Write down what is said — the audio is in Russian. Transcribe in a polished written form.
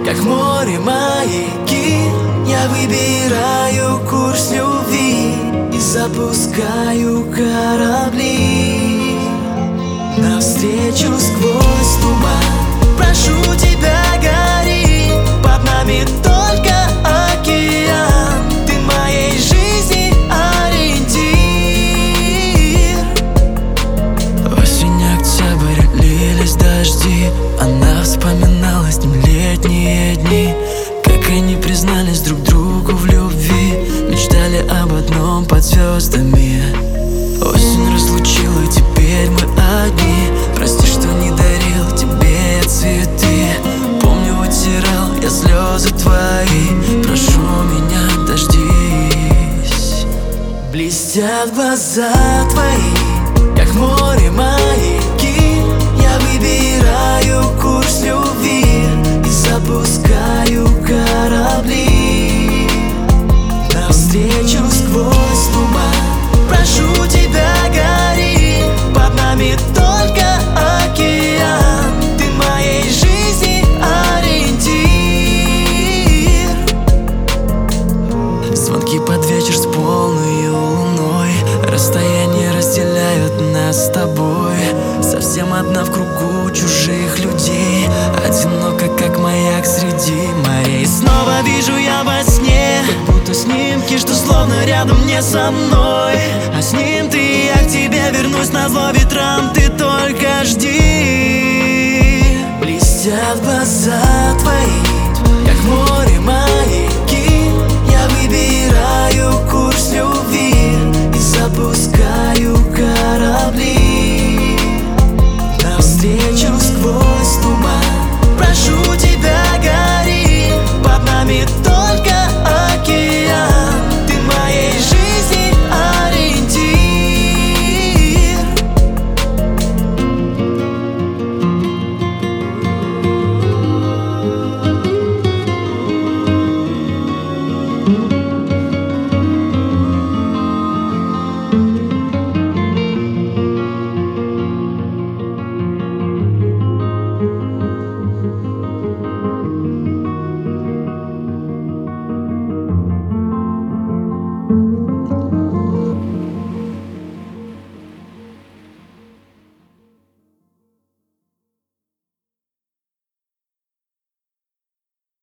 как море маяки. Я выбираю курс любви и запускаю корабли навстречу сквозь туман. Прошу тебя, гори, под нами только океан. Ты моей жизни ориентир. Осень, октябрь, лились дожди. Она вспоминала с ним летние дни, как они признались друг другу в любви, мечтали об одном под звездами. Осень разлучила, теперь мы одни. Прости, что не дарил тебе цветы. Помню, вытирал я слезы твои. Прошу меня, дождись. Блестят глаза твои, как море маяки. Я выбираю курс любви и запускаю корабли навстречу сквозь туман. Прошу тебя, гори, под нами только океан. Ты моей жизни ориентир. Звонки под вечер с полной луной, расстояние разделяют нас с тобой. Совсем одна в кругу чужих людей, одиноко, как маяк среди морей. Снова вижу я во сне, как будто снимки, что словно рядом не со мной. А с ним ты, я к тебе вернусь назло ветрам. Ты только жди. Блестят глаза